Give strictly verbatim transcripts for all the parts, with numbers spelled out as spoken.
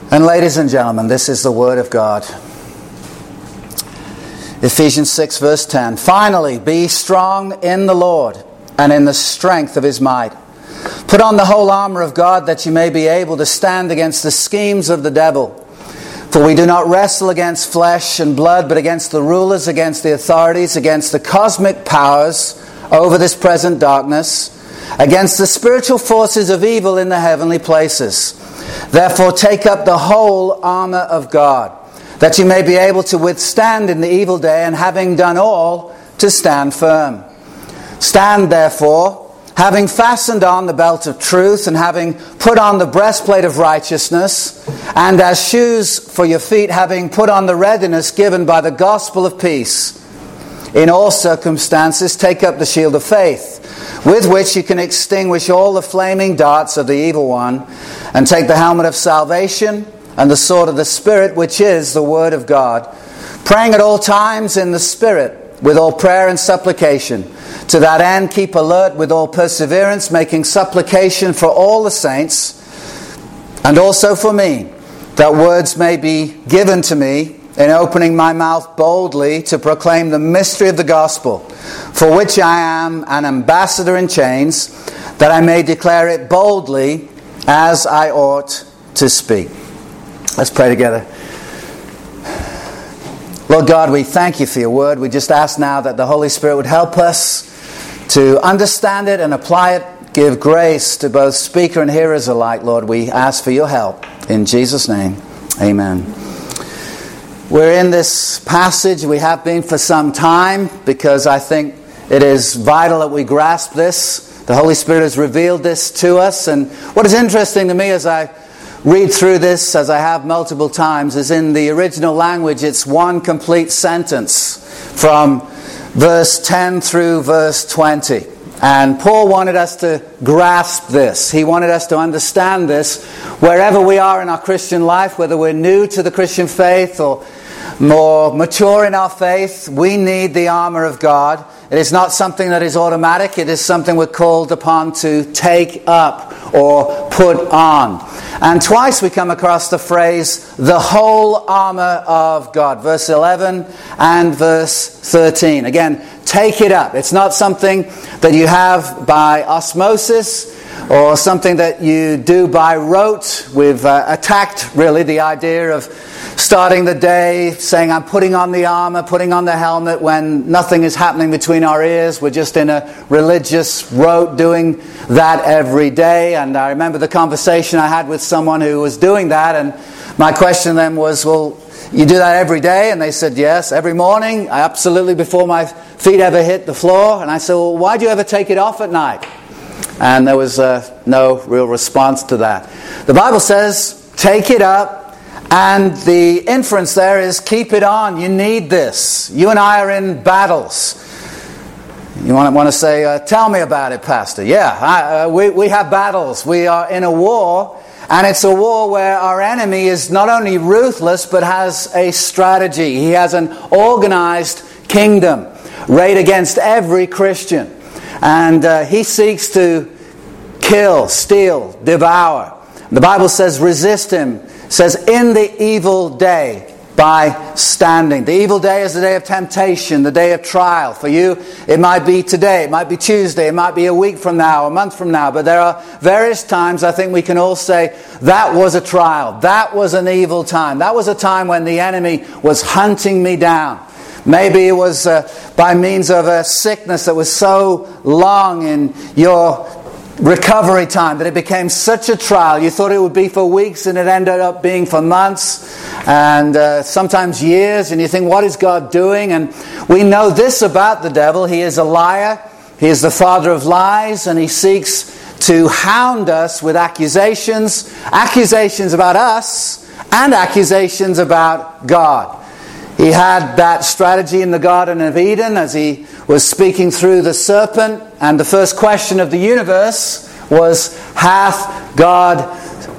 And ladies and gentlemen, this is the Word of God. Ephesians six verse ten. Finally, be strong in the Lord and in the strength of His might. Put on the whole armor of God that you may be able to stand against the schemes of the devil. For we do not wrestle against flesh and blood, but against the rulers, against the authorities, against the cosmic powers over this present darkness, against the spiritual forces of evil in the heavenly places. Therefore take up the whole armor of God, that you may be able to withstand in the evil day, and having done all, to stand firm. Stand therefore, having fastened on the belt of truth, and having put on the breastplate of righteousness, and as shoes for your feet, having put on the readiness given by the gospel of peace. In all circumstances, take up the shield of faith, with which you can extinguish all the flaming darts of the evil one, and take the helmet of salvation and the sword of the Spirit, which is the Word of God, praying at all times in the Spirit, with all prayer and supplication. To that end, keep alert with all perseverance, making supplication for all the saints, and also for me, that words may be given to me in opening my mouth boldly to proclaim the mystery of the gospel, for which I am an ambassador in chains, that I may declare it boldly as I ought to speak. Let's pray together. Lord God, we thank you for your word. We just ask now that the Holy Spirit would help us to understand it and apply it. Give grace to both speaker and hearers alike, Lord. We ask for your help. In Jesus' name, amen. We're in this passage. We have been for some time, because I think it is vital that we grasp this. The Holy Spirit has revealed this to us. And what is interesting to me as I read through this, as I have multiple times, is in the original language, it's one complete sentence from verse ten through verse twenty. And Paul wanted us to grasp this. He wanted us to understand this wherever we are in our Christian life, whether we're new to the Christian faith or more mature in our faith. We need the armor of God. It is not something that is automatic. It is something we're called upon to take up or put on. And twice we come across the phrase, the whole armor of God. Verse eleven and verse thirteen. Again, take it up. It's not something that you have by osmosis or something that you do by rote. We've uh, attacked, really, the idea of starting the day saying, I'm putting on the armor, putting on the helmet, when nothing is happening between our ears. We're just in a religious rote doing that every day. And I remember the conversation I had with someone who was doing that, and my question then was, well, you do that every day? And they said, yes, every morning, absolutely, before my feet ever hit the floor. And I said, well, why do you ever take it off at night? And there was uh, no real response to that. The Bible says, take it up. And the inference there is, keep it on. You need this. You and I are in battles. You want to, want to say, uh, tell me about it, Pastor. Yeah, I, uh, we, we have battles. We are in a war. And it's a war where our enemy is not only ruthless, but has a strategy. He has an organized kingdom arrayed against every Christian. And uh, he seeks to kill, steal, devour. The Bible says, resist him. It says, in the evil day, by standing. The evil day is the day of temptation, the day of trial. For you, it might be today, it might be Tuesday, it might be a week from now, a month from now. But there are various times I think we can all say, that was a trial. That was an evil time. That was a time when the enemy was hunting me down. Maybe it was uh, by means of a sickness that was so long in your recovery time that it became such a trial. You thought it would be for weeks, and it ended up being for months and uh, sometimes years. And you think, what is God doing? And we know this about the devil. He is a liar. He is the father of lies, and he seeks to hound us with accusations, accusations about us and accusations about God. He had that strategy in the Garden of Eden as he was speaking through the serpent. And the first question of the universe was, hath God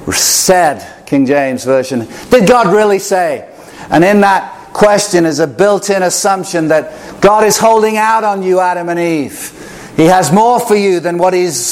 said? King James Version. Did God really say? And in that question is a built-in assumption that God is holding out on you, Adam and Eve. He has more for you than what He's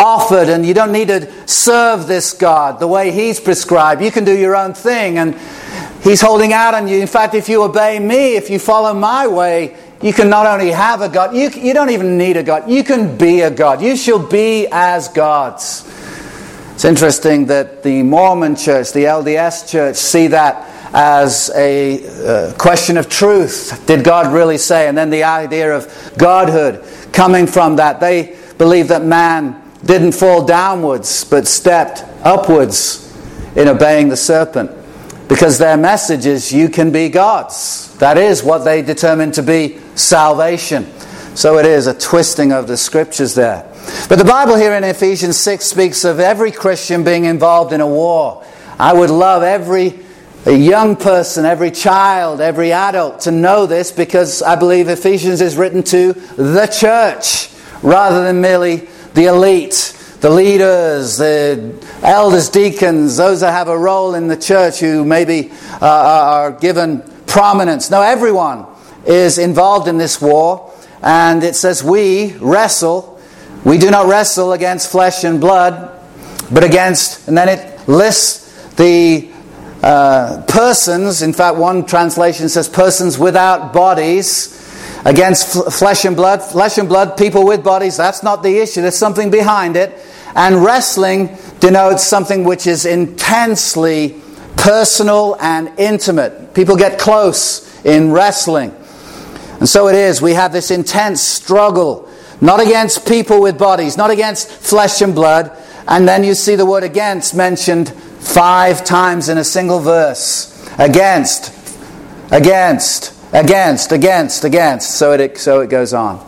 offered, and you don't need to serve this God the way He's prescribed. You can do your own thing, and He's holding out on you. In fact, if you obey me, if you follow my way, you can not only have a God, you, you don't even need a God. You can be a God. You shall be as gods. It's interesting that the Mormon church, the L D S church, see that as a uh, question of truth. Did God really say? And then the idea of godhood coming from that. They believe that man didn't fall downwards, but stepped upwards in obeying the serpent. Because their message is, you can be gods. That is what they determine to be salvation. So it is a twisting of the scriptures there. But the Bible here in Ephesians six speaks of every Christian being involved in a war. I would love every young person, every child, every adult to know this, because I believe Ephesians is written to the church rather than merely the elite. The leaders, the elders, deacons, those that have a role in the church who maybe uh, are given prominence. No, everyone is involved in this war. And it says we wrestle. We do not wrestle against flesh and blood, but against, and then it lists the uh, persons. In fact, one translation says persons without bodies. Against f- flesh and blood. Flesh and blood, people with bodies, that's not the issue. There's something behind it. And wrestling denotes something which is intensely personal and intimate. People get close in wrestling. And so it is. We have this intense struggle, not against people with bodies, not against flesh and blood. And then you see the word against mentioned five times in a single verse. Against, against, against, against, against. So it, so it goes on.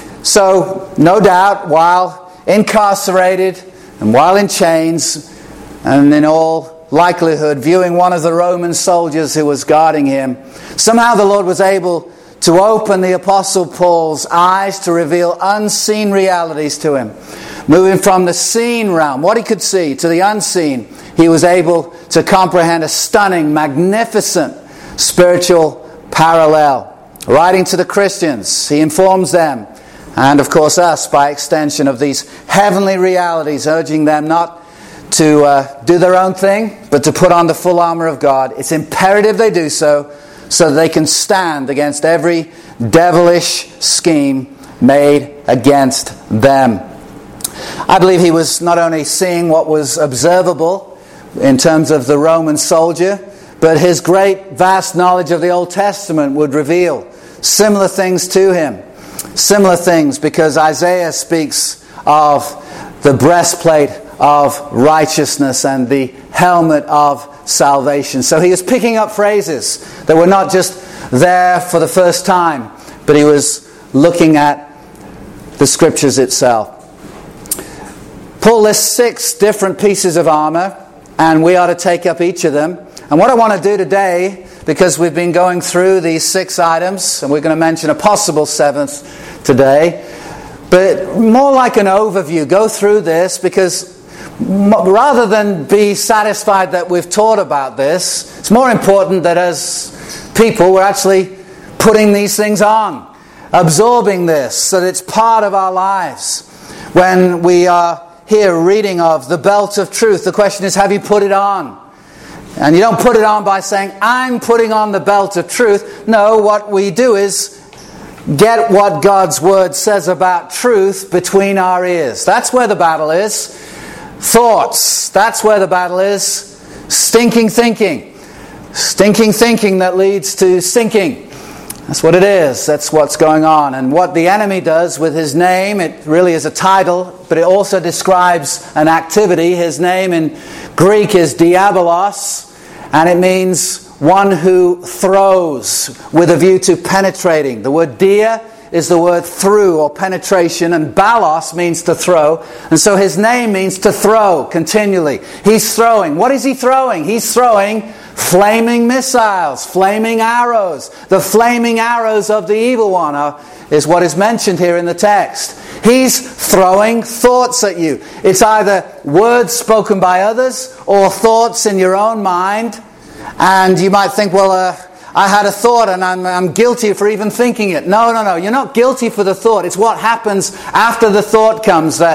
So, no doubt, while incarcerated and while in chains, and in all likelihood viewing one of the Roman soldiers who was guarding him, somehow the Lord was able to open the Apostle Paul's eyes to reveal unseen realities to him. Moving from the seen realm, what he could see, to the unseen, he was able to comprehend a stunning, magnificent spiritual parallel. Writing to the Christians, he informs them, and of course us by extension, of these heavenly realities, urging them not to uh, do their own thing, but to put on the full armor of God. It's imperative they do so, so that they can stand against every devilish scheme made against them. I believe he was not only seeing what was observable in terms of the Roman soldier, but his great vast knowledge of the Old Testament would reveal similar things to him. Similar things, because Isaiah speaks of the breastplate of righteousness and the helmet of salvation. So he was picking up phrases that were not just there for the first time, but he was looking at the scriptures itself. Paul lists six different pieces of armor, and we ought to take up each of them. And what I want to do today, because we've been going through these six items, and we're going to mention a possible seventh today, but more like an overview. Go through this, because rather than be satisfied that we've taught about this, it's more important that as people we're actually putting these things on, absorbing this, so that it's part of our lives. When we are here reading of the belt of truth, the question is, have you put it on? And you don't put it on by saying, I'm putting on the belt of truth. No, what we do is get what God's Word says about truth between our ears. That's where the battle is. Thoughts, that's where the battle is. Stinking thinking. Stinking thinking that leads to sinking. That's what it is. That's what's going on. And what the enemy does with his name, it really is a title, but it also describes an activity. His name in Greek is diabolos, and it means one who throws with a view to penetrating. The word dia is the word through or penetration, and balos means to throw. And so his name means to throw continually. He's throwing. What is he throwing? He's throwing flaming missiles, flaming arrows. The flaming arrows of the evil one are, is what is mentioned here in the text. He's throwing thoughts at you. It's either words spoken by others or thoughts in your own mind. And you might think, well, uh, I had a thought and I'm, I'm guilty for even thinking it. No, no, no. You're not guilty for the thought. It's what happens after the thought comes that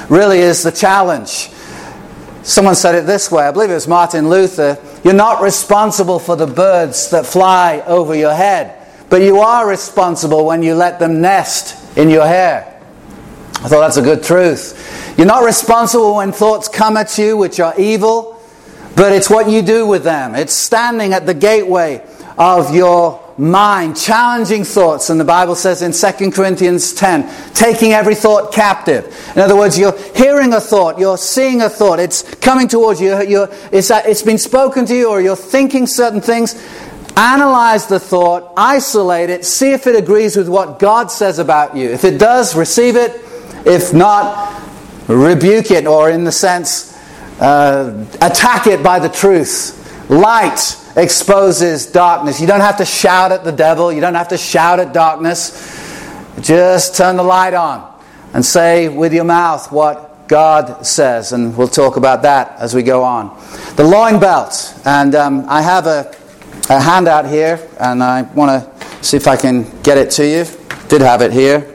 really is the challenge. Someone said it this way, I believe it was Martin Luther: you're not responsible for the birds that fly over your head, but you are responsible when you let them nest in your hair. I thought that's a good truth. You're not responsible when thoughts come at you which are evil, but it's what you do with them. It's standing at the gateway of your mind, challenging thoughts. And the Bible says in Second Corinthians ten, taking every thought captive. In other words, you're hearing a thought, you're seeing a thought, it's coming towards you, you're, it's, it's been spoken to you, or you're thinking certain things. Analyze the thought, isolate it, see if it agrees with what God says about you. If it does, receive it. If not, rebuke it, or in the sense, uh, attack it by the truth. Light exposes darkness. You don't have to shout at the devil. You don't have to shout at darkness. Just turn the light on and say with your mouth what God says. And we'll talk about that as we go on. The loin belt. And um, I have a, a handout here, and I want to see if I can get it to you. Did have it here.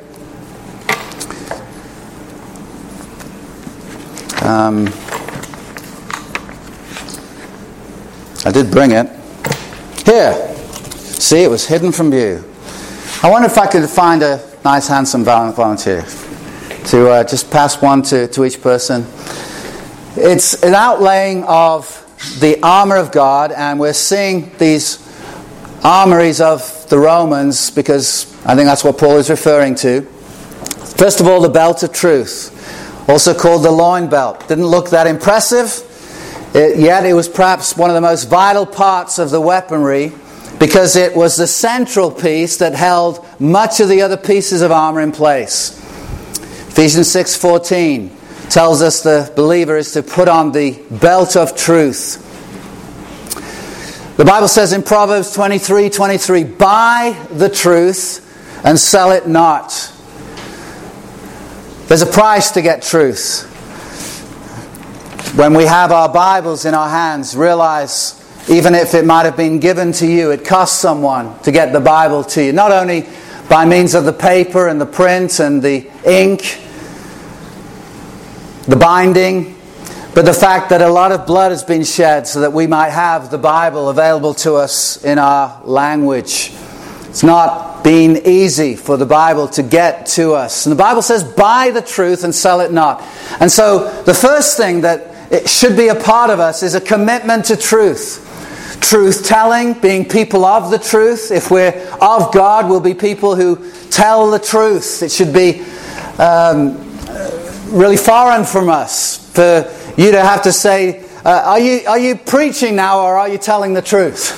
Um, I did bring it. Here. See, it was hidden from view. I wonder if I could find a nice, handsome volunteer to uh, just pass one to, to each person. It's an outlaying of the armor of God, and we're seeing these armories of the Romans because I think that's what Paul is referring to. First of all, the belt of truth, also called the loin belt. Didn't look that impressive, it, yet it was perhaps one of the most vital parts of the weaponry because it was the central piece that held much of the other pieces of armor in place. Ephesians six fourteen tells us the believer is to put on the belt of truth. The Bible says in Proverbs twenty-three twenty-three, buy the truth and sell it not. There's a price to get truth. When we have our Bibles in our hands, realize even if it might have been given to you, it cost someone to get the Bible to you. Not only by means of the paper and the print and the ink, the binding, but the fact that a lot of blood has been shed so that we might have the Bible available to us in our language. It's not been easy for the Bible to get to us. And the Bible says, buy the truth and sell it not. And so the first thing that it should be a part of us is a commitment to truth. Truth-telling, being people of the truth. If we're of God, we'll be people who tell the truth. It should be um, really foreign from us for you to have to say, uh, are you are you preaching now or are you telling the truth?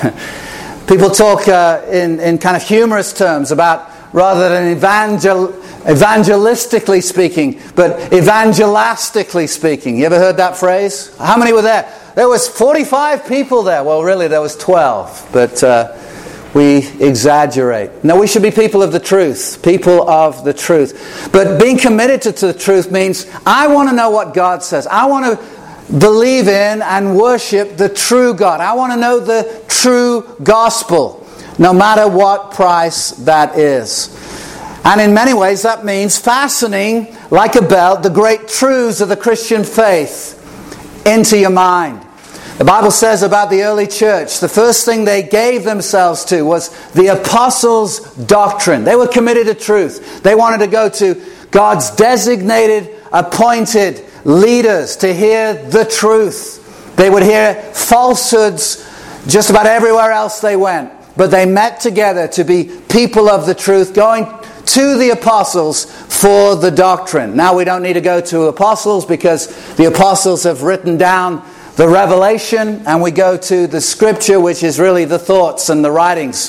People talk uh, in, in kind of humorous terms about rather than evangel, evangelistically speaking, but evangelistically speaking. You ever heard that phrase? How many were there? There was forty-five people there. Well, really, there was twelve, but uh, we exaggerate. No, we should be people of the truth, people of the truth. But being committed to, to the truth means I want to know what God says. I want to believe in and worship the true God. I want to know the true gospel, no matter what price that is. And in many ways that means fastening, like a belt, the great truths of the Christian faith into your mind. The Bible says about the early church, the first thing they gave themselves to was the apostles' doctrine. They were committed to truth. They wanted to go to God's designated, appointed leaders to hear the truth. They would hear falsehoods just about everywhere else they went. But they met together to be people of the truth, going to the apostles for the doctrine. Now we don't need to go to apostles because the apostles have written down the revelation, and we go to the scripture, which is really the thoughts and the writings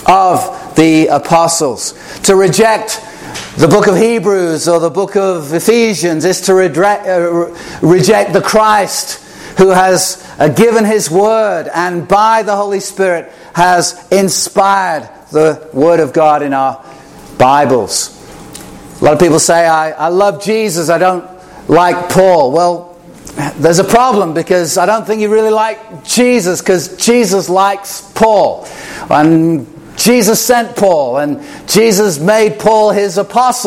of the apostles. To reject the book of Hebrews or the book of Ephesians is to reject, uh, reject the Christ who has uh, given His Word and by the Holy Spirit has inspired the Word of God in our Bibles. A lot of people say, I, I love Jesus, I don't like Paul. Well, there's a problem because I don't think you really like Jesus because Jesus likes Paul. And Jesus sent Paul and Jesus made Paul His apostle.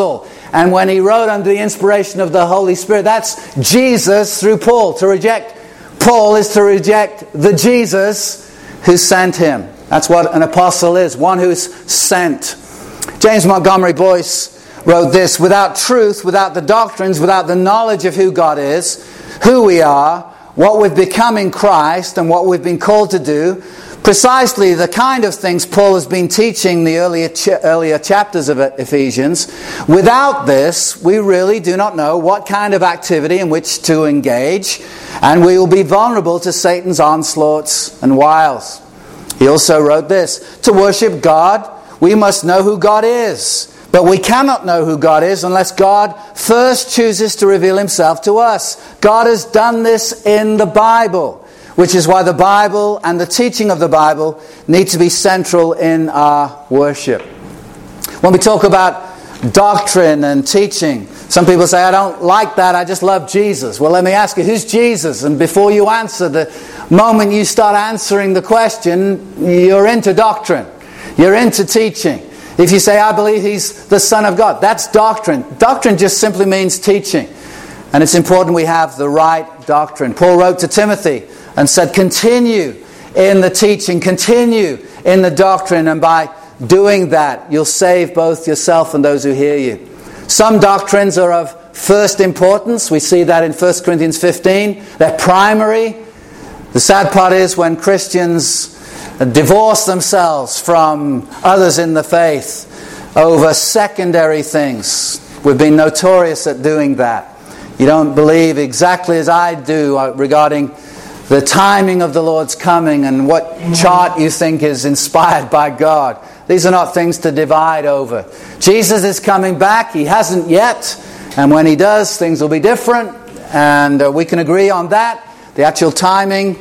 And when he wrote under the inspiration of the Holy Spirit, that's Jesus through Paul. To reject Paul is to reject the Jesus who sent him. That's what an apostle is, one who's sent. James Montgomery Boyce wrote this: without truth, without the doctrines, without the knowledge of who God is, who we are, what we've become in Christ, and what we've been called to do, precisely the kind of things Paul has been teaching the earlier, ch- earlier chapters of Ephesians, without this, we really do not know what kind of activity in which to engage, and we will be vulnerable to Satan's onslaughts and wiles. He also wrote this: to worship God, we must know who God is. But we cannot know who God is unless God first chooses to reveal himself to us. God has done this in the Bible, which is why the Bible and the teaching of the Bible need to be central in our worship. When we talk about doctrine and teaching, some people say, I don't like that, I just love Jesus. Well, let me ask you, who's Jesus? And before you answer, the moment you start answering the question, you're into doctrine. You're into teaching. If you say, I believe he's the Son of God, that's doctrine. Doctrine just simply means teaching. And it's important we have the right doctrine. Paul wrote to Timothy and said, continue in the teaching, continue in the doctrine, and by doing that, you'll save both yourself and those who hear you. Some doctrines are of first importance. We see that in First Corinthians fifteen. They're primary. The sad part is when Christians divorce themselves from others in the faith over secondary things. We've been notorious at doing that. You don't believe exactly as I do regarding the timing of the Lord's coming and what chart you think is inspired by God. These are not things to divide over. Jesus is coming back. He hasn't yet. And when he does, things will be different. And uh, we can agree on that. The actual timing,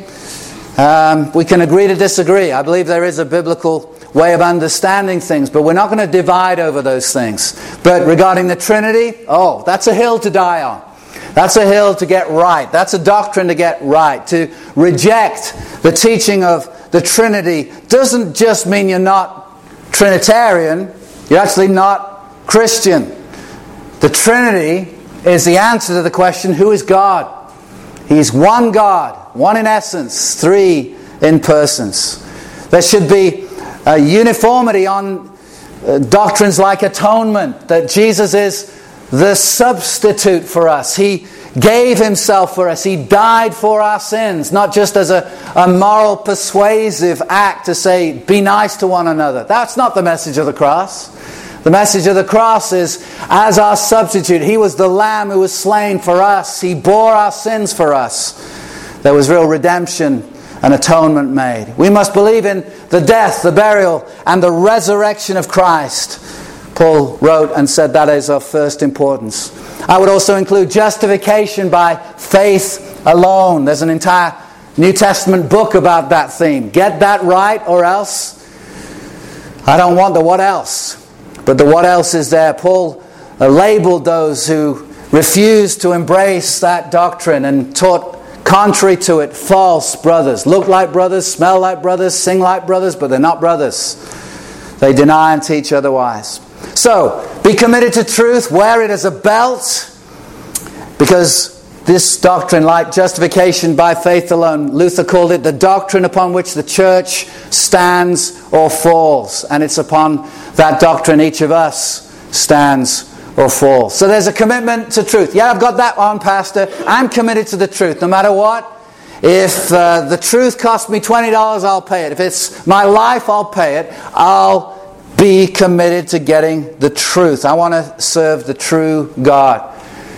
Um, we can agree to disagree. I believe there is a biblical way of understanding things, but we're not going to divide over those things. But regarding the Trinity, oh, that's a hill to die on. That's a hill to get right. That's a doctrine to get right. To reject the teaching of the Trinity doesn't just mean you're not Trinitarian, you're actually not Christian. The Trinity is the answer to the question, who is God? He's one God, one in essence, three in persons. There should be a uniformity on uh, doctrines like atonement, that Jesus is the substitute for us. He gave himself for us. He died for our sins, not just as a, a moral persuasive act to say, be nice to one another. That's not the message of the cross. The message of the cross is, as our substitute, he was the lamb who was slain for us. He bore our sins for us. There was real redemption and atonement made. We must believe in the death, the burial, and the resurrection of Christ. Paul wrote and said that is of first importance. I would also include justification by faith alone. There's an entire New Testament book about that theme. Get that right or else. I don't want the what else. But the what else is there. Paul uh, labeled those who refused to embrace that doctrine and taught contrary to it false brothers. Look like brothers, smell like brothers, sing like brothers, but they're not brothers. They deny and teach otherwise. So, be committed to truth, wear it as a belt, because this doctrine, like justification by faith alone, Luther called it the doctrine upon which the church stands or falls. And it's upon that doctrine each of us stands or falls. So there's a commitment to truth. Yeah, I've got that on, Pastor. I'm committed to the truth, no matter what. If uh, the truth costs me twenty dollars, I'll pay it. If it's my life, I'll pay it. I'll be committed to getting the truth. I want to serve the true God.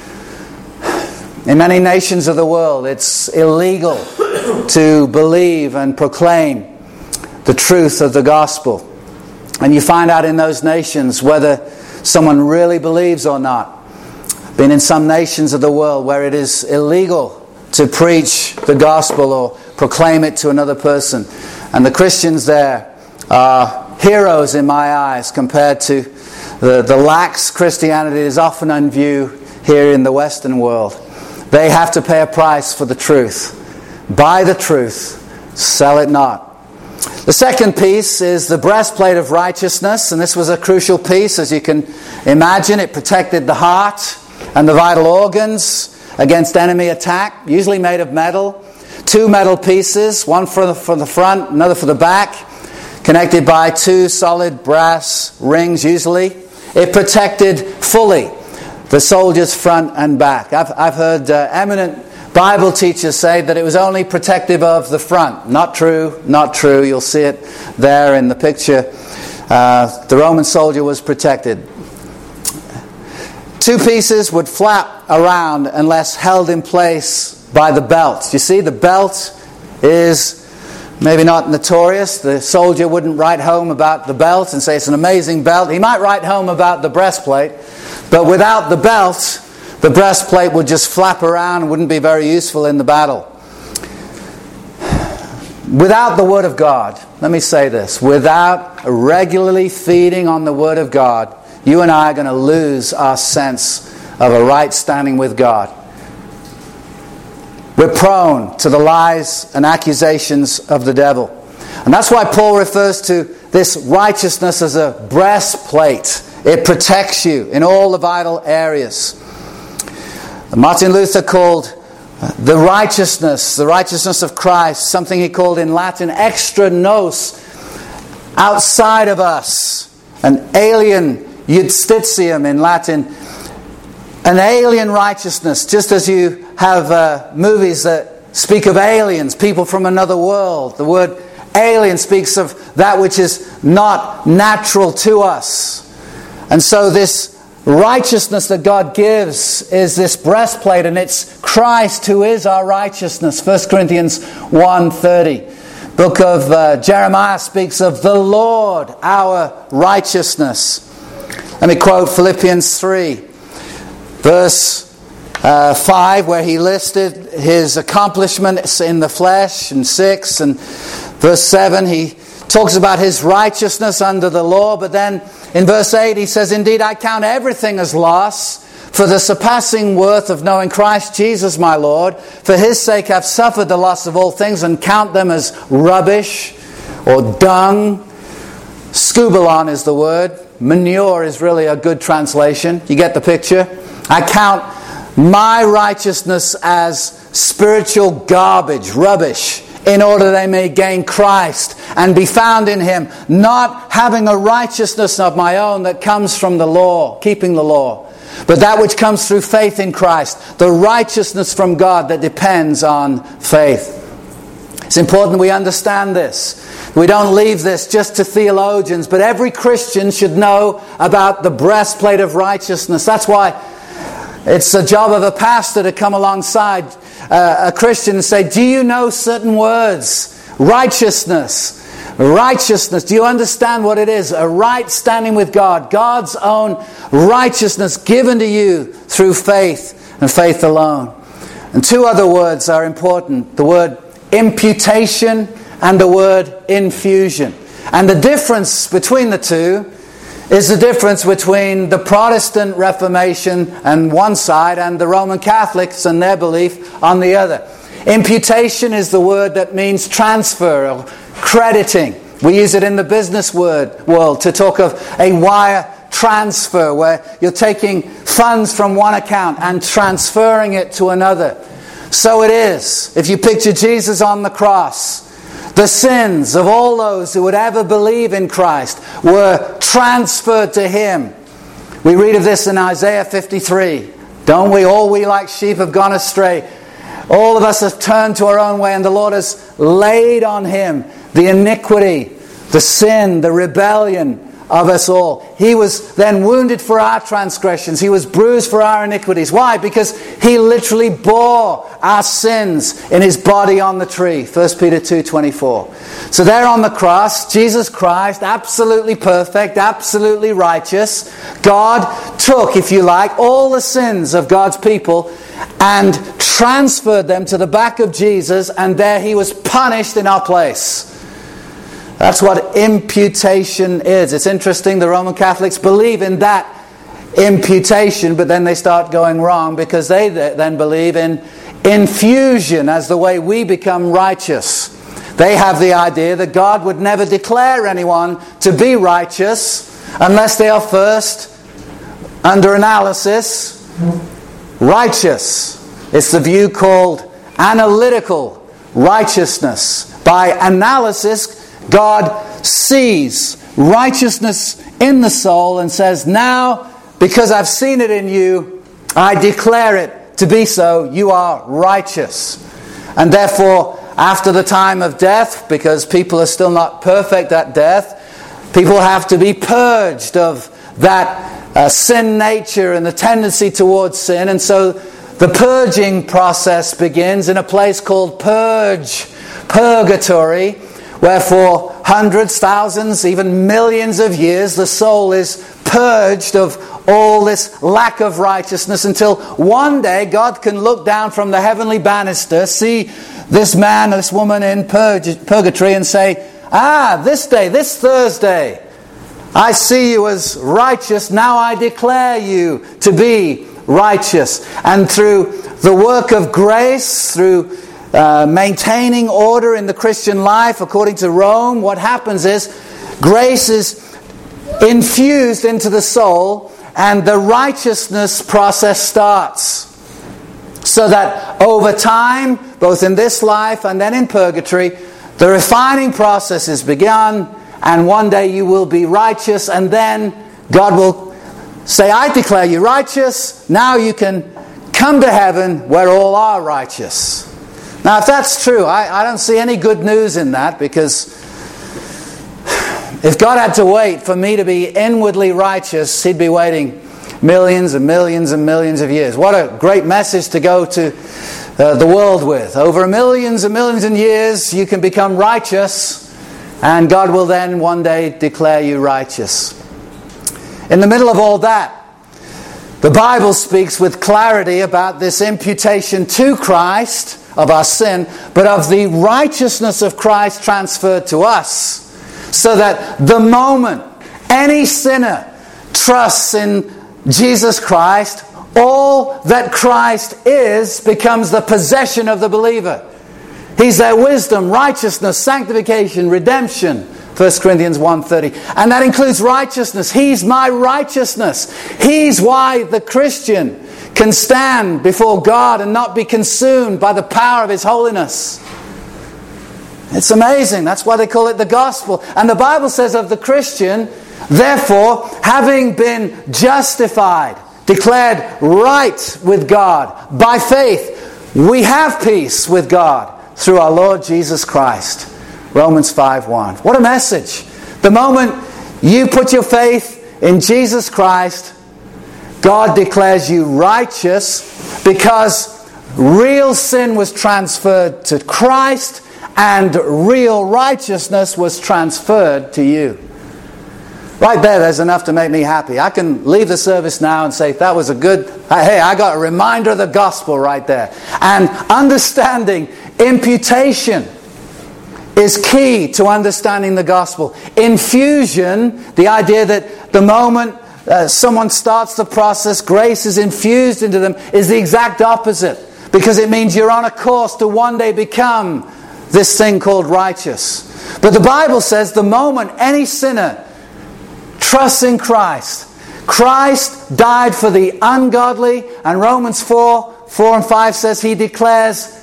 In many nations of the world, it's illegal to believe and proclaim the truth of the gospel. And you find out in those nations whether someone really believes or not. I've been in some nations of the world where it is illegal to preach the gospel or proclaim it to another person. And the Christians there are heroes in my eyes compared to the, the lax Christianity that is often on view here in the Western world. They have to pay a price for the truth. Buy the truth, sell it not. The second piece is the breastplate of righteousness, and this was a crucial piece, as you can imagine. It protected the heart and the vital organs against enemy attack, usually made of metal. Two metal pieces, one for the, for the front, another for the back, connected by two solid brass rings usually. It protected fully the soldier's front and back. I've, I've heard uh, eminent Bible teachers say that it was only protective of the front. Not true, not true. You'll see it there in the picture. Uh, the Roman soldier was protected. Two pieces would flap around unless held in place by the belt. You see, the belt is maybe not notorious. The soldier wouldn't write home about the belt and say it's an amazing belt. He might write home about the breastplate, but without the belt, the breastplate would just flap around and wouldn't be very useful in the battle. Without the Word of God, let me say this, without regularly feeding on the Word of God, you and I are going to lose our sense of a right standing with God. We're prone to the lies and accusations of the devil. And that's why Paul refers to this righteousness as a breastplate. It protects you in all the vital areas. Martin Luther called the righteousness, the righteousness of Christ, something he called in Latin extra nos, outside of us, an alien justitium in Latin, an alien righteousness, just as you have uh, movies that speak of aliens, people from another world. The word alien speaks of that which is not natural to us. And so this righteousness that God gives is this breastplate, and it's Christ who is our righteousness. First Corinthians one thirty. Book of uh, Jeremiah speaks of the Lord, our righteousness. Let me quote Philippians three, verse uh, five, where he listed his accomplishments in the flesh, and six, and verse seven, he talks about his righteousness under the law, but then in verse eight he says, "Indeed, I count everything as loss for the surpassing worth of knowing Christ Jesus my Lord. For his sake I've suffered the loss of all things and count them as rubbish," or dung. Skubalon is the word. Manure is really a good translation. You get the picture? I count my righteousness as spiritual garbage, rubbish, in order they may gain Christ and be found in Him, not having a righteousness of my own that comes from the law, keeping the law, but that which comes through faith in Christ, the righteousness from God that depends on faith. It's important we understand this. We don't leave this just to theologians, but every Christian should know about the breastplate of righteousness. That's why it's the job of a pastor to come alongside uh, a Christian and say, do you know certain words? Righteousness. Righteousness. Do you understand what it is? A right standing with God. God's own righteousness given to you through faith and faith alone. And two other words are important. The word imputation and the word infusion. And the difference between the two is the difference between the Protestant Reformation on one side and the Roman Catholics and their belief on the other. Imputation is the word that means transfer or crediting. We use it in the business word world to talk of a wire transfer, where you're taking funds from one account and transferring it to another. So it is. If you picture Jesus on the cross, the sins of all those who would ever believe in Christ were transferred to Him. We read of this in Isaiah fifty-three. Don't we? All we like sheep have gone astray. All of us have turned to our own way, and the Lord has laid on Him the iniquity, the sin, the rebellion of us all. He was then wounded for our transgressions. He was bruised for our iniquities. Why? Because He literally bore our sins in His body on the tree. First Peter two twenty-four. So there on the cross, Jesus Christ, absolutely perfect, absolutely righteous. God took, if you like, all the sins of God's people and transferred them to the back of Jesus, and there He was punished in our place. That's what imputation is. It's interesting, the Roman Catholics believe in that imputation, but then they start going wrong because they then believe in infusion as the way we become righteous. They have the idea that God would never declare anyone to be righteous unless they are first, under analysis, righteous. It's the view called analytical righteousness. By analysis, God sees righteousness in the soul and says, now, because I've seen it in you, I declare it to be so. You are righteous. And therefore, after the time of death, because people are still not perfect at death, people have to be purged of that uh, sin nature and the tendency towards sin. And so the purging process begins in a place called purge, purgatory, where for hundreds, thousands, even millions of years, the soul is purged of all this lack of righteousness until one day God can look down from the heavenly banister, see this man, this woman in purg- purgatory and say, ah, this day, this Thursday, I see you as righteous. Now I declare you to be righteous. And through the work of grace, through uh, maintaining order in the Christian life, according to Rome, what happens is grace is infused into the soul and the righteousness process starts. So that over time, both in this life and then in purgatory, the refining process is begun, and one day you will be righteous, and then God will say, I declare you righteous. Now you can come to heaven where all are righteous. Now if that's true, I, I don't see any good news in that, because if God had to wait for me to be inwardly righteous, He'd be waiting millions and millions and millions of years. What a great message to go to uh, the world with. Over millions and millions of years you can become righteous, and God will then one day declare you righteous. In the middle of all that, the Bible speaks with clarity about this imputation to Christ of our sin, but of the righteousness of Christ transferred to us, so that the moment any sinner trusts in Jesus Christ, all that Christ is becomes the possession of the believer. He's their wisdom, righteousness, sanctification, redemption. First Corinthians one thirty. And that includes righteousness. He's my righteousness. He's why the Christian can stand before God and not be consumed by the power of His holiness. It's amazing. That's why they call it the gospel. And the Bible says of the Christian, therefore, having been justified, declared right with God by faith, we have peace with God through our Lord Jesus Christ. Romans five one. What a message. The moment you put your faith in Jesus Christ, God declares you righteous because real sin was transferred to Christ and real righteousness was transferred to you. Right there, there's enough to make me happy. I can leave the service now and say, that was a good, hey, I got a reminder of the gospel right there. And understanding imputation is key to understanding the gospel. Infusion, the idea that the moment uh, someone starts the process, grace is infused into them, is the exact opposite. Because it means you're on a course to one day become this thing called righteous. But the Bible says the moment any sinner trusts in Christ, Christ died for the ungodly, and Romans four, four and five says He declares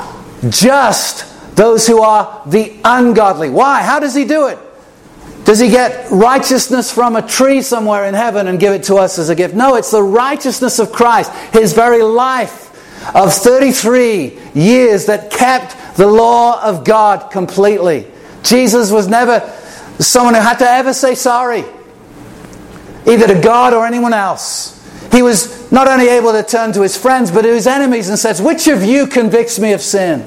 just those who are the ungodly. Why? How does He do it? Does He get righteousness from a tree somewhere in heaven and give it to us as a gift? No, it's the righteousness of Christ, His very life of thirty-three years that kept the law of God completely. Jesus was never someone who had to ever say sorry, either to God or anyone else. He was not only able to turn to His friends, but to His enemies and says, which of you convicts me of sin?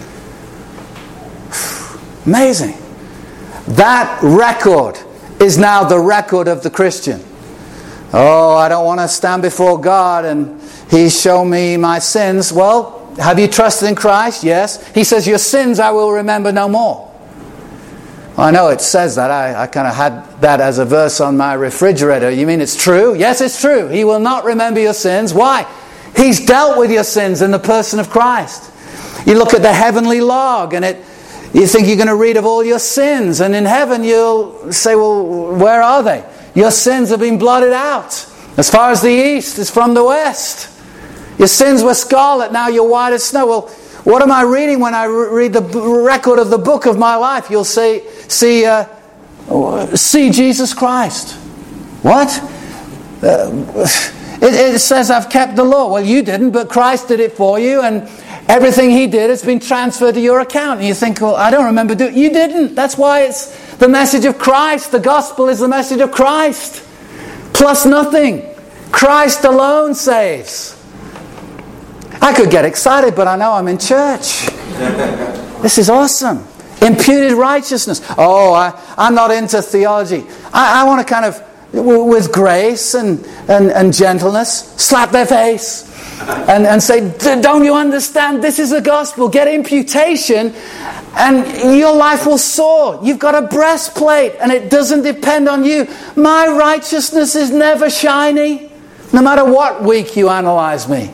Amazing. That record is now the record of the Christian. Oh, I don't want to stand before God and He show me my sins. Well, have you trusted in Christ? Yes. He says, your sins I will remember no more. Well, I know it says that. I, I kind of had that as a verse on my refrigerator. You mean it's true? Yes, it's true. He will not remember your sins. Why? He's dealt with your sins in the person of Christ. You look at the heavenly log and it You think you're going to read of all your sins, and in heaven you'll say, well, where are they? Your sins have been blotted out. As far as the east is from the west. Your sins were scarlet, now you're white as snow. Well, what am I reading when I read the record of the book of my life? You'll see, see, uh, see Jesus Christ. What? Uh, it, it says I've kept the law. Well, you didn't, but Christ did it for you, and everything He did has been transferred to your account. And you think, well, I don't remember doing it. You didn't. That's why it's the message of Christ. The gospel is the message of Christ. Plus nothing. Christ alone saves. I could get excited, but I know I'm in church. This is awesome. Imputed righteousness. Oh, I, I'm not into theology. I, I want to kind of, with grace and, and, and gentleness, slap their face and, and say, don't you understand? This is the gospel. Get imputation and your life will soar. You've got a breastplate and it doesn't depend on you. My righteousness is never shiny, no matter what week you analyze me.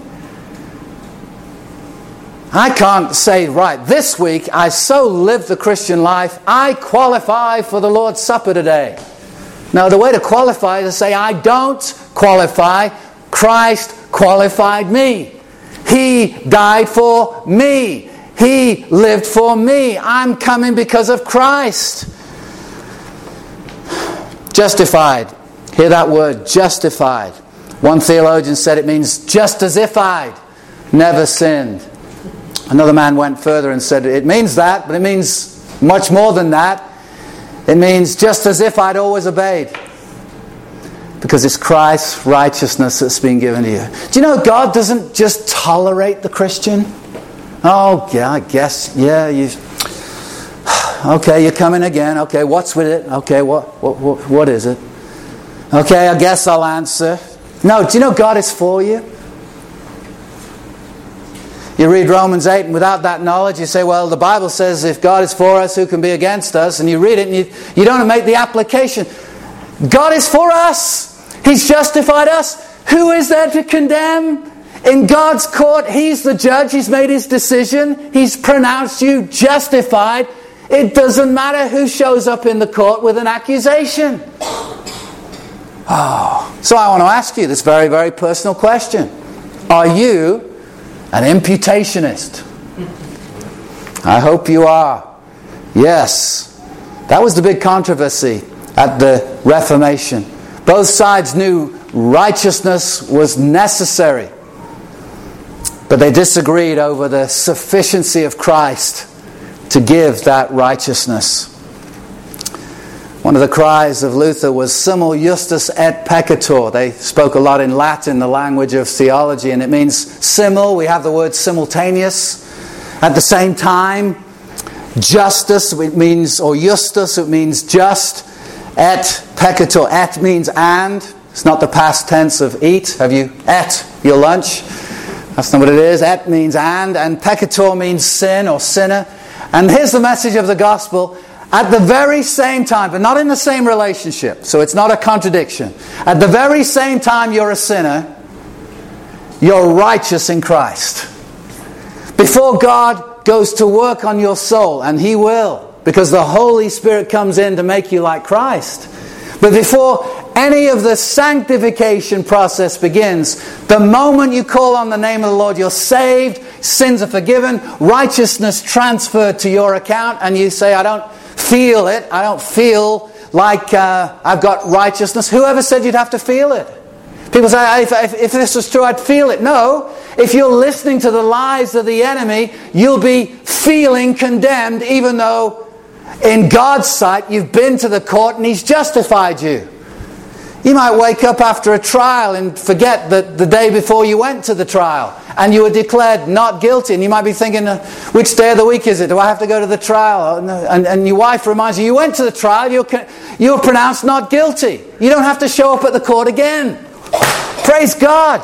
I can't say, right, this week I so lived the Christian life, I qualify for the Lord's Supper today. Now, the way to qualify is to say, I don't qualify. Christ qualified me. He died for me. He lived for me. I'm coming because of Christ. Justified. Hear that word, justified. One theologian said it means just as if I'd never sinned. Another man went further and said it means that, but it means much more than that. It means just as if I'd always obeyed. Because it's Christ's righteousness that's been given to you. Do you know God doesn't just tolerate the Christian? Oh, yeah, I guess, yeah, you... Okay, you're coming again. Okay, what's with it? Okay, what, what, what, what is it? Okay, I guess I'll answer. No, do you know God is for you? You read Romans eight, and without that knowledge, you say, well, the Bible says if God is for us, who can be against us? And you read it, and you, you don't make the application. God is for us. He's justified us. Who is there to condemn? In God's court, He's the judge. He's made His decision. He's pronounced you justified. It doesn't matter who shows up in the court with an accusation. Oh, so I want to ask you this very, very personal question. Are you an imputationist? I hope you are. Yes. That was the big controversy at the Reformation. Both sides knew righteousness was necessary, but they disagreed over the sufficiency of Christ to give that righteousness. One of the cries of Luther was simul justus et peccator. They spoke a lot in Latin, the language of theology, and it means simul. We have the word simultaneous. At the same time, justice, it means, or justus, it means just. Et peccator, et means and. It's not the past tense of eat. Have you et your lunch? That's not what it is. Et means and, and peccator means sin or sinner. And here's the message of the gospel. At the very same time, but not in the same relationship, so it's not a contradiction. At the very same time you're a sinner, you're righteous in Christ. Before God goes to work on your soul, and He will, because the Holy Spirit comes in to make you like Christ. But before any of the sanctification process begins, the moment you call on the name of the Lord, you're saved, sins are forgiven, righteousness transferred to your account, and you say, I don't feel it. I don't feel like uh, I've got righteousness. Whoever said you'd have to feel it? People say, if, if, if this was true, I'd feel it. No. If you're listening to the lies of the enemy, you'll be feeling condemned, even though in God's sight you've been to the court and He's justified you. You might wake up after a trial and forget that the day before you went to the trial and you were declared not guilty. And you might be thinking, uh, which day of the week is it? Do I have to go to the trial? And, and your wife reminds you, you went to the trial, you were, you were pronounced not guilty. You don't have to show up at the court again. Praise God.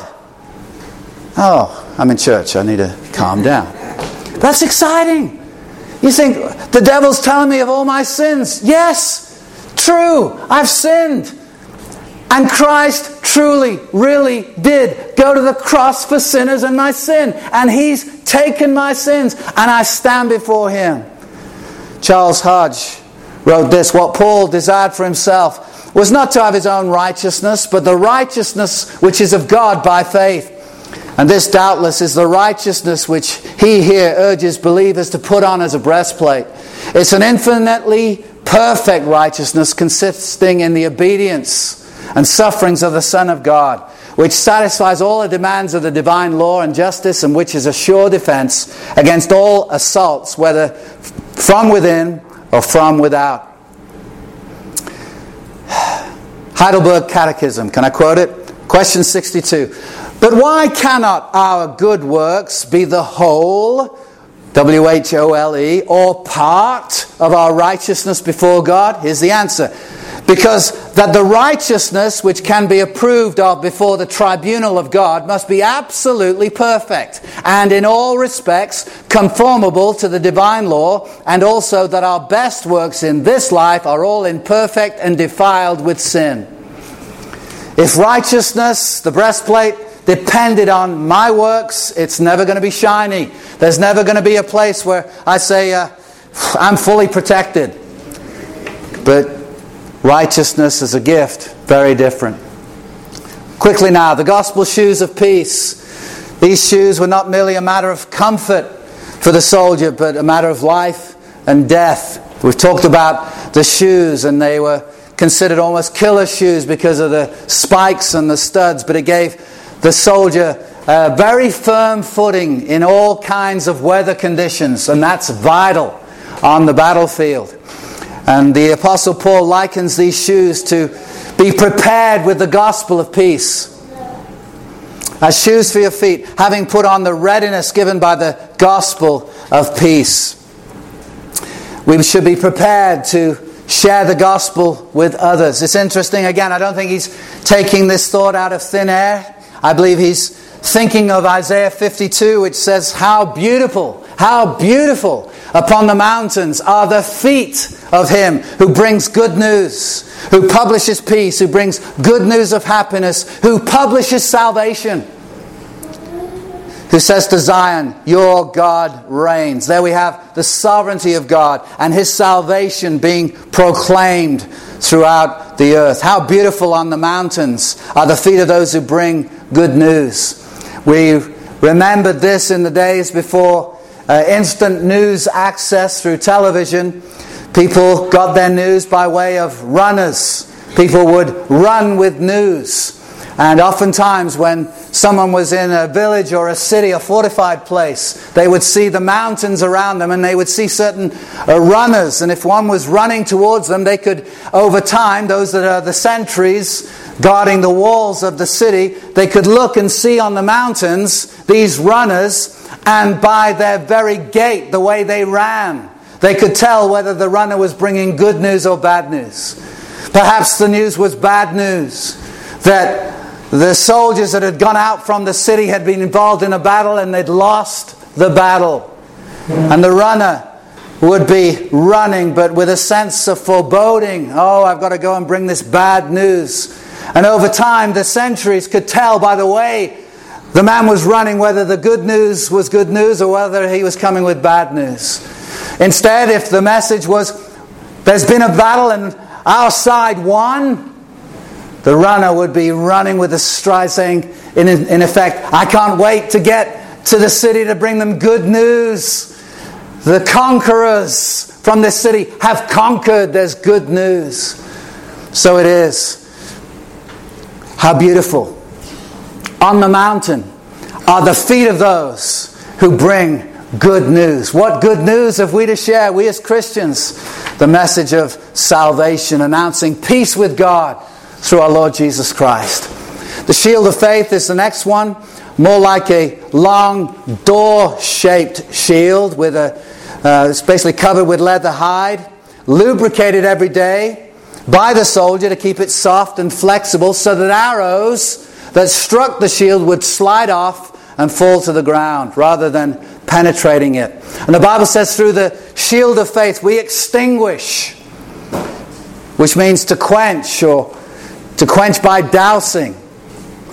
Oh, I'm in church. I need to calm down. That's exciting. You think, the devil's telling me of all my sins. Yes, true. I've sinned. And Christ truly, really did go to the cross for sinners and my sin. And He's taken my sins. And I stand before Him. Charles Hodge wrote this: what Paul desired for himself was not to have his own righteousness, but the righteousness which is of God by faith. And this doubtless is the righteousness which he here urges believers to put on as a breastplate. It's an infinitely perfect righteousness consisting in the obedience and sufferings of the Son of God, which satisfies all the demands of the divine law and justice, and which is a sure defense against all assaults, whether from within or from without. Heidelberg Catechism, can I quote it? Question sixty-two. But why cannot our good works be the whole, W H O L E, or part of our righteousness before God? Here's the answer. Because that the righteousness which can be approved of before the tribunal of God must be absolutely perfect, and in all respects conformable to the divine law, and also that our best works in this life are all imperfect and defiled with sin. If righteousness, the breastplate, depended on my works, it's never going to be shiny. There's never going to be a place where I say, uh, I'm fully protected. But righteousness is a gift, very different. Quickly now, the gospel shoes of peace. These shoes were not merely a matter of comfort for the soldier, but a matter of life and death. We've talked about the shoes, and they were considered almost killer shoes because of the spikes and the studs, but it gave the soldier a very firm footing in all kinds of weather conditions, and that's vital on the battlefield. And the Apostle Paul likens these shoes to be prepared with the gospel of peace. As shoes for your feet, having put on the readiness given by the gospel of peace. We should be prepared to share the gospel with others. It's interesting, again, I don't think he's taking this thought out of thin air. I believe he's thinking of Isaiah fifty-two, which says, how beautiful, how beautiful upon the mountains are the feet of him who brings good news, who publishes peace, who brings good news of happiness, who publishes salvation, who says to Zion, your God reigns. There we have the sovereignty of God and his salvation being proclaimed throughout the earth. How beautiful on the mountains are the feet of those who bring good news. We remembered this in the days before uh, instant news access through television. People got their news by way of runners. People would run with news. And oftentimes when someone was in a village or a city, a fortified place, they would see the mountains around them, and they would see certain uh, runners. And if one was running towards them, they could, over time, those that are the sentries guarding the walls of the city, they could look and see on the mountains these runners, and by their very gait, the way they ran, they could tell whether the runner was bringing good news or bad news. Perhaps the news was bad news, that the soldiers that had gone out from the city had been involved in a battle and they'd lost the battle. And the runner would be running, but with a sense of foreboding. Oh, I've got to go and bring this bad news. And over time, the sentries could tell by the way the man was running whether the good news was good news or whether he was coming with bad news. Instead, if the message was, there's been a battle and our side won, the runner would be running with a stride saying, in, in effect, I can't wait to get to the city to bring them good news. The conquerors from this city have conquered. There's good news. So it is. How beautiful. On the mountain are the feet of those who bring good news. What good news have we to share, we as Christians? The message of salvation, announcing peace with God through our Lord Jesus Christ. The shield of faith is the next one. More like a long door-shaped shield with a, uh, it's basically covered with leather hide, lubricated every day by the soldier to keep it soft and flexible so that arrows that struck the shield would slide off and fall to the ground rather than penetrating it. And the Bible says through the shield of faith we extinguish, which means to quench or to quench by dousing,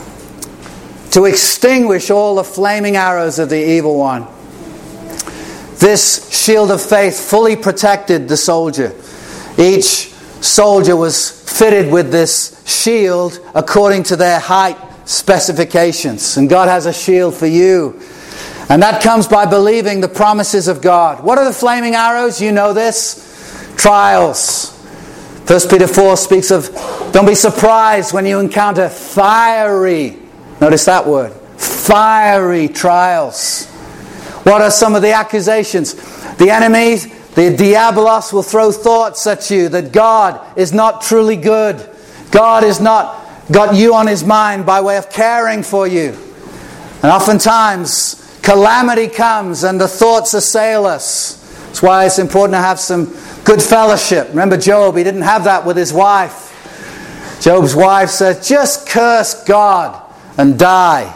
to extinguish all the flaming arrows of the evil one. This shield of faith fully protected the soldier. Each soldier was fitted with this shield according to their height specifications. And God has a shield for you. And that comes by believing the promises of God. What are the flaming arrows? You know this. Trials. First Peter four speaks of, don't be surprised when you encounter fiery, notice that word, fiery trials. What are some of the accusations? The enemy, the diabolos, will throw thoughts at you that God is not truly good. God has not got you on his mind by way of caring for you. And oftentimes, calamity comes and the thoughts assail us. That's why it's important to have some good fellowship. Remember Job, he didn't have that with his wife. Job's wife said, just curse God and die.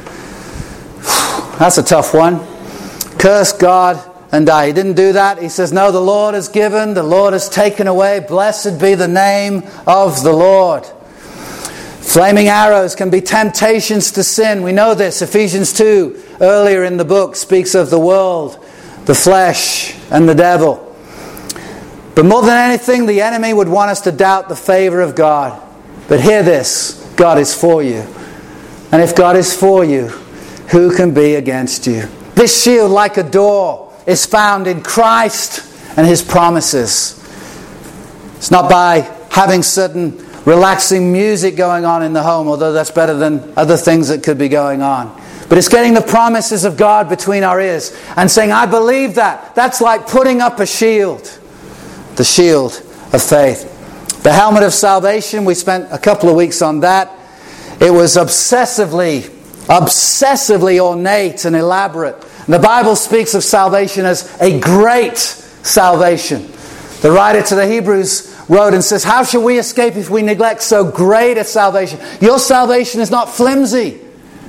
That's a tough one. Curse God and die. He didn't do that. He says, no, the Lord has given, the Lord has taken away. Blessed be the name of the Lord. Flaming arrows can be temptations to sin. We know this. Ephesians two, earlier in the book, speaks of the world, the flesh, and the devil. But more than anything, the enemy would want us to doubt the favor of God. But hear this, God is for you. And if God is for you, who can be against you? This shield, like a door, is found in Christ and his promises. It's not by having certain relaxing music going on in the home, although that's better than other things that could be going on. But it's getting the promises of God between our ears and saying, I believe that. That's like putting up a shield. The shield of faith. The helmet of salvation, we spent a couple of weeks on that. It was obsessively, obsessively ornate and elaborate. And the Bible speaks of salvation as a great salvation. The writer to the Hebrews wrote and says, how shall we escape if we neglect so great a salvation? Your salvation is not flimsy.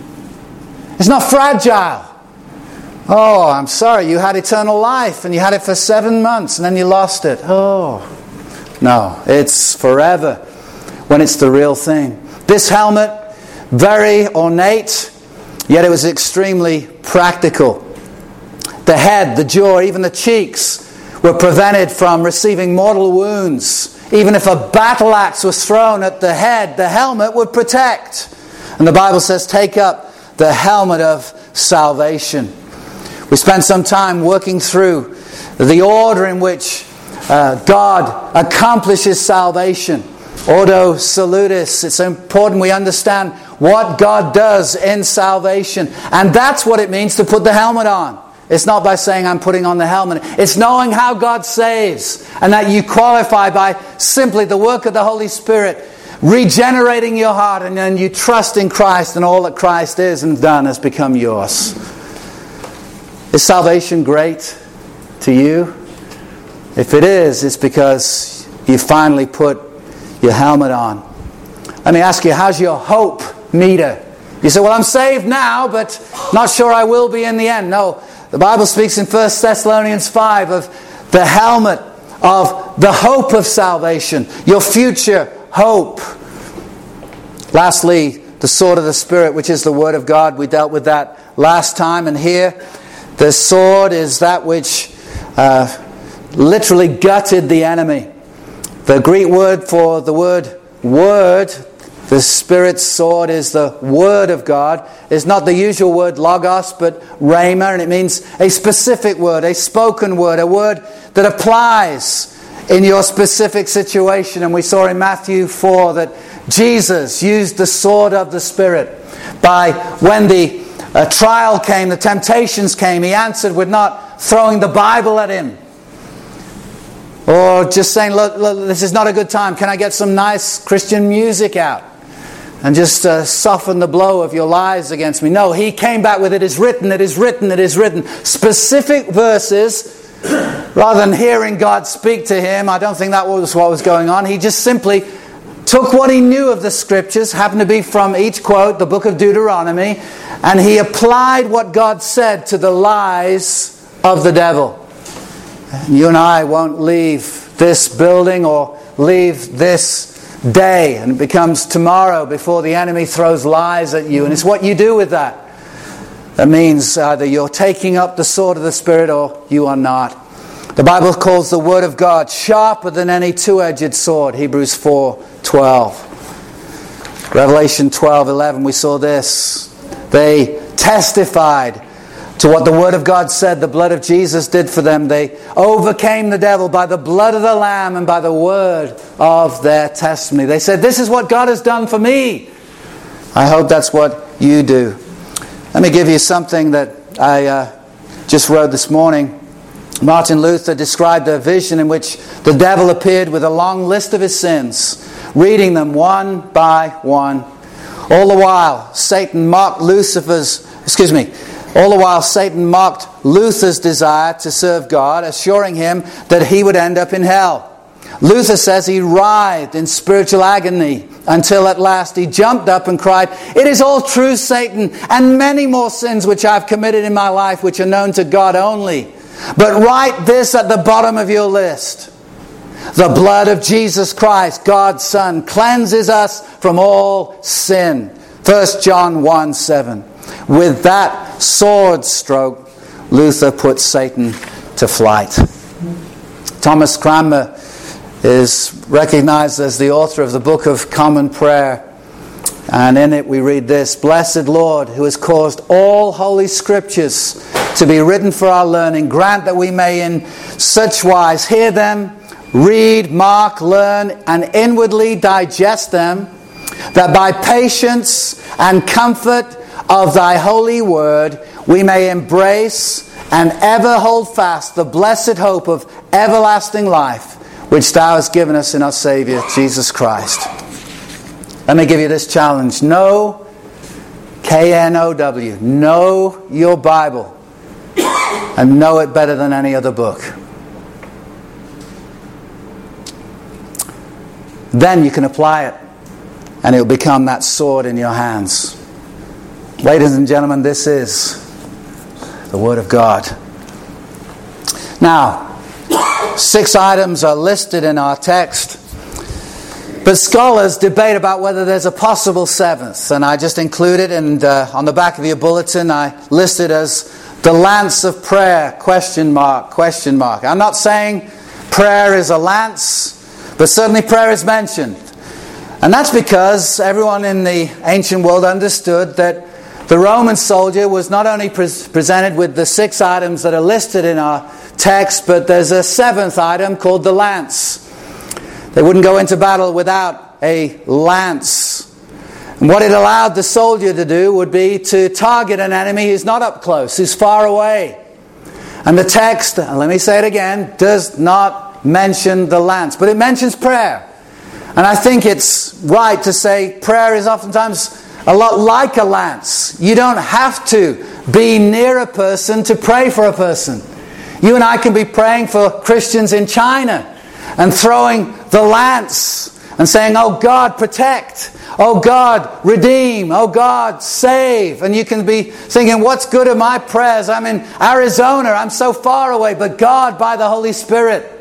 It's not fragile. Oh, I'm sorry, you had eternal life and you had it for seven months and then you lost it. Oh, no, it's forever when it's the real thing. This helmet, very ornate, yet it was extremely practical. The head, the jaw, even the cheeks were prevented from receiving mortal wounds. Even if a battle axe was thrown at the head, the helmet would protect. And the Bible says, take up the helmet of salvation. We spent some time working through the order in which uh, God accomplishes salvation. Ordo salutis. It's important we understand what God does in salvation. And that's what it means to put the helmet on. It's not by saying I'm putting on the helmet. It's knowing how God saves. And that you qualify by simply the work of the Holy Spirit regenerating your heart, and then you trust in Christ, and all that Christ is and done has become yours. Is salvation great to you? If it is, it's because you finally put your helmet on. Let me ask you, how's your hope meter? You say, well, I'm saved now, but not sure I will be in the end. No, the Bible speaks in First Thessalonians five of the helmet of the hope of salvation, your future hope. Lastly, the sword of the Spirit, which is the Word of God. We dealt with that last time. And here, the sword is that which uh, literally gutted the enemy. The Greek word for the word word, the Spirit's sword, is the Word of God. It's not the usual word logos, but rhema, and it means a specific word, a spoken word, a word that applies in your specific situation. And we saw in Matthew four that Jesus used the sword of the Spirit. By when the uh, trial came, the temptations came, he answered with not throwing the Bible at him, or just saying, look, look, this is not a good time. Can I get some nice Christian music out and just uh, soften the blow of your lies against me? No, he came back with, it is written, it is written, it is written. Specific verses. Rather than hearing God speak to him, I don't think that was what was going on. He just simply took what he knew of the Scriptures, happened to be from each quote, the book of Deuteronomy, and he applied what God said to the lies of the devil. You and I won't leave this building or leave this day, and it becomes tomorrow before the enemy throws lies at you. And it's what you do with that That means either you're taking up the sword of the Spirit or you are not. The Bible calls the Word of God sharper than any two-edged sword, Hebrews four twelve. Revelation twelve eleven, we saw this. They testified to what the Word of God said the blood of Jesus did for them. They overcame the devil by the blood of the Lamb and by the word of their testimony. They said, this is what God has done for me. I hope that's what you do. Let me give you something that I uh, just wrote this morning. Martin Luther described a vision in which the devil appeared with a long list of his sins, reading them one by one. All the while, Satan mocked Lucifer's, excuse me, all the while Satan mocked Luther's desire to serve God, assuring him that he would end up in hell. Luther says he writhed in spiritual agony until at last he jumped up and cried, "It is all true, Satan, and many more sins which I have committed in my life which are known to God only. But write this at the bottom of your list. The blood of Jesus Christ, God's Son, cleanses us from all sin." First John one seven. With that sword stroke, Luther put Satan to flight. Thomas Cranmer is recognized as the author of the Book of Common Prayer. And in it we read this: "Blessed Lord, who has caused all holy scriptures to be written for our learning, grant that we may in such wise hear them, read, mark, learn, and inwardly digest them, that by patience and comfort of thy holy word we may embrace and ever hold fast the blessed hope of everlasting life, which thou hast given us in our Savior, Jesus Christ." Let me give you this challenge. Know, K N O W, know your Bible, and know it better than any other book. Then you can apply it, and it will become that sword in your hands. Ladies and gentlemen, this is the Word of God. Now, six items are listed in our text, but scholars debate about whether there's a possible seventh, and I just included, and uh, on the back of your bulletin I listed as the lance of prayer, question mark, question mark. I'm not saying prayer is a lance, but certainly prayer is mentioned. And that's because everyone in the ancient world understood that the Roman soldier was not only pre- presented with the six items that are listed in our text, but there's a seventh item called the lance. They wouldn't go into battle without a lance. And what it allowed the soldier to do would be to target an enemy who's not up close, who's far away. And the text, let me say it again, does not mention the lance, but it mentions prayer. And I think it's right to say prayer is oftentimes a lot like a lance. You don't have to be near a person to pray for a person. You and I can be praying for Christians in China and throwing the lance and saying, "Oh God, protect. Oh God, redeem. Oh God, save." And you can be thinking, what's good of my prayers? I'm in Arizona. I'm so far away. But God, by the Holy Spirit,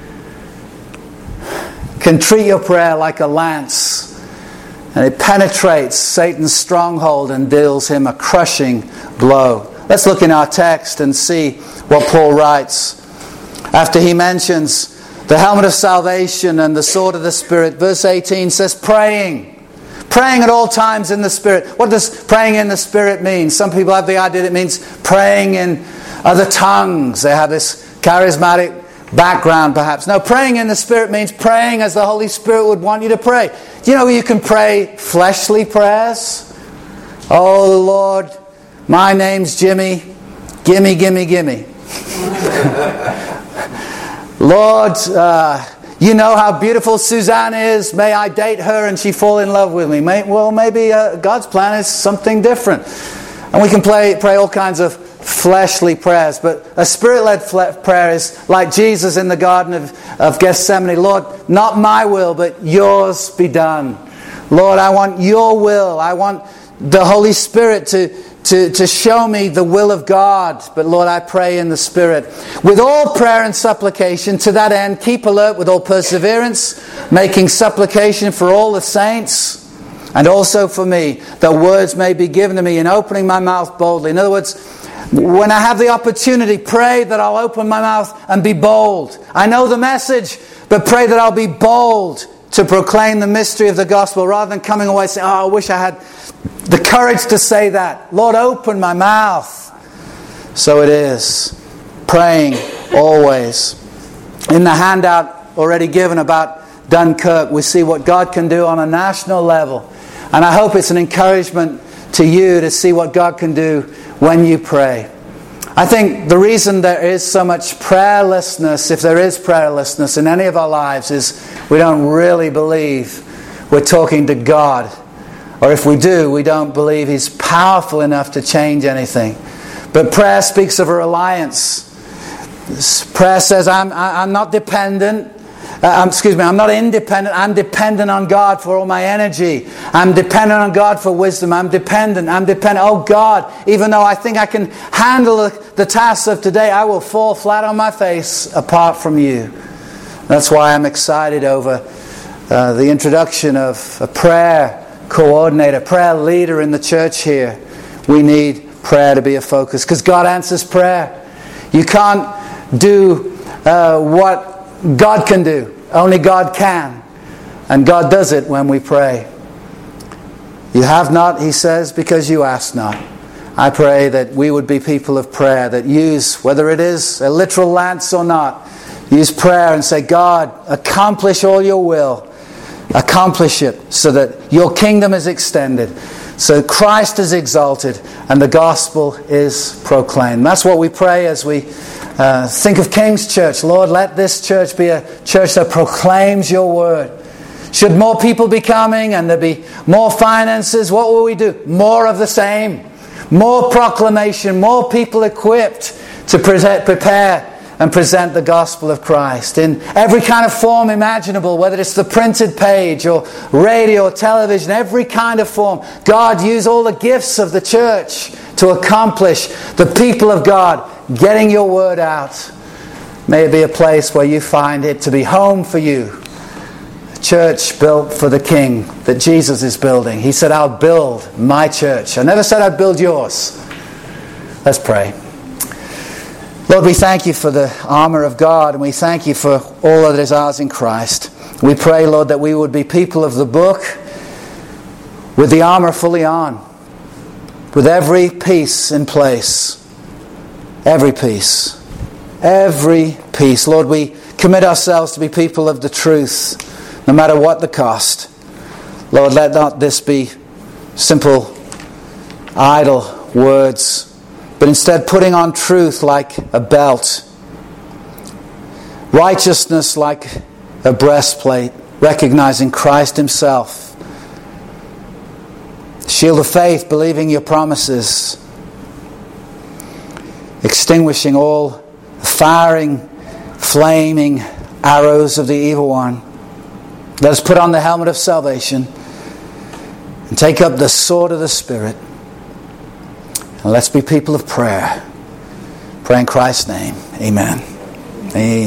can treat your prayer like a lance. And it penetrates Satan's stronghold and deals him a crushing blow. Let's look in our text and see what Paul writes. After he mentions the helmet of salvation and the sword of the Spirit, verse eighteen says, praying. Praying at all times in the Spirit. What does praying in the Spirit mean? Some people have the idea that it means praying in other tongues. They have this charismatic background perhaps. No, praying in the Spirit means praying as the Holy Spirit would want you to pray. Do you know you can pray fleshly prayers? "Oh Lord, my name's Jimmy. Gimme, gimme, gimme." "Lord, uh, you know how beautiful Suzanne is. May I date her and she fall in love with me." May, well, maybe uh, God's plan is something different. And we can play, pray all kinds of fleshly prayers, but a Spirit-led fle- prayer is like Jesus in the Garden of, of Gethsemane. "Lord, not my will, but yours be done. Lord, I want your will. I want the Holy Spirit to, to, to show me the will of God. But Lord, I pray in the Spirit. With all prayer and supplication, to that end, keep alert with all perseverance, making supplication for all the saints." and also for me, that words may be given to me in opening my mouth boldly. In other words, when I have the opportunity, pray that I'll open my mouth and be bold. I know the message, but pray that I'll be bold to proclaim the mystery of the gospel, rather than coming away saying, oh, I wish I had the courage to say that. Lord, open my mouth. So it is. Praying always. In the handout already given about Dunkirk, we see what God can do on a national level. And I hope it's an encouragement to you to see what God can do when you pray. I think the reason there is so much prayerlessness, if there is prayerlessness in any of our lives, is we don't really believe we're talking to God. Or if we do, we don't believe He's powerful enough to change anything. But prayer speaks of a reliance. Prayer says, I'm, I'm not dependent. Uh, excuse me, I'm not independent. I'm dependent on God for all my energy. I'm dependent on God for wisdom. I'm dependent. I'm dependent. Oh God, even though I think I can handle the, the tasks of today, I will fall flat on my face apart from you. That's why I'm excited over uh, the introduction of a prayer coordinator, prayer leader in the church here. We need prayer to be a focus, because God answers prayer. You can't do uh, what God can do. Only God can. And God does it when we pray. You have not, He says, because you ask not. I pray that we would be people of prayer that use, whether it is a literal lance or not, use prayer and say, God, accomplish all your will. Accomplish it so that your kingdom is extended, so Christ is exalted and the gospel is proclaimed. That's what we pray as we uh, think of King's Church. Lord, let this church be a church that proclaims your word. Should more people be coming and there be more finances, what will we do? More of the same. More proclamation, more people equipped to present, prepare and present the gospel of Christ in every kind of form imaginable, whether it's the printed page or radio or television, every kind of form. God, use all the gifts of the church to accomplish the people of God getting your word out. May it be a place where you find it to be home for you. A church built for the King that Jesus is building. He said, I'll build my church. I never said I'd build yours. Let's pray. Lord, we thank you for the armor of God, and we thank you for all that is ours in Christ. We pray, Lord, that we would be people of the book with the armor fully on, with every piece in place. Every piece. Every piece. Lord, we commit ourselves to be people of the truth, no matter what the cost. Lord, let not this be simple, idle words, but instead putting on truth like a belt, righteousness like a breastplate, recognizing Christ Himself, shield of faith, believing your promises, extinguishing all firing, flaming arrows of the evil one. Let us put on the helmet of salvation and take up the sword of the Spirit. And let's be people of prayer. Pray in Christ's name. Amen. Amen.